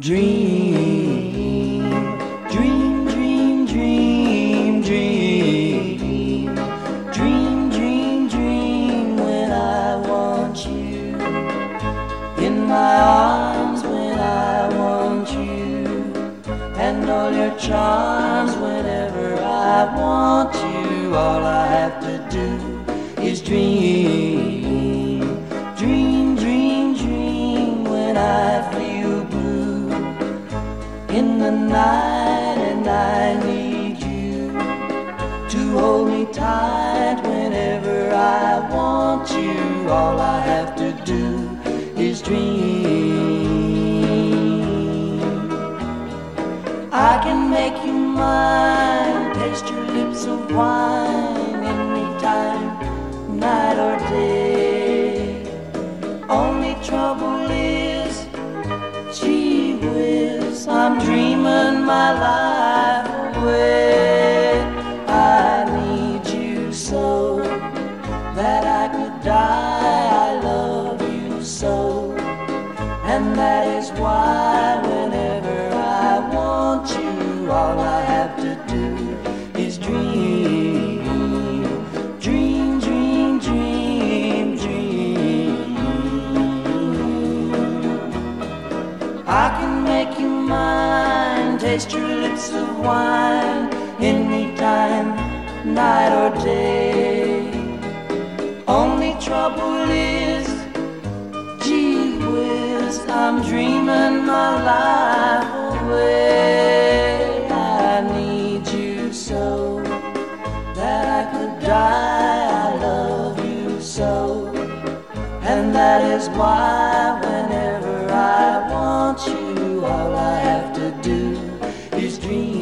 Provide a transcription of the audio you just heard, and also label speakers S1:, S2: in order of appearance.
S1: Dream, dream, dream, dream, dream. Dream, dream, dream when I want you. In my arms when I want you. And all your charms whenever I want you. All I have to do is dream. Dream, dream, dream when I feel blue in the night and I need you to hold me tight whenever I want you. All I have to do is dream. I can make you mine, taste your lips of wine anytime, night or day. Only trouble is, gee whiz, I'm dreaming my life away. I need you so that I could die. I love you so, and that is why whenever I want you, all I have to do is dream. Dream, dream, dream, dream. I can make you mine, taste your lips of wine anytime, night or day. Only trouble is, gee whiz, I'm dreaming my life away. I need you so that I could die. I love you so, and that is why whenever I want you, all I have to do is dream.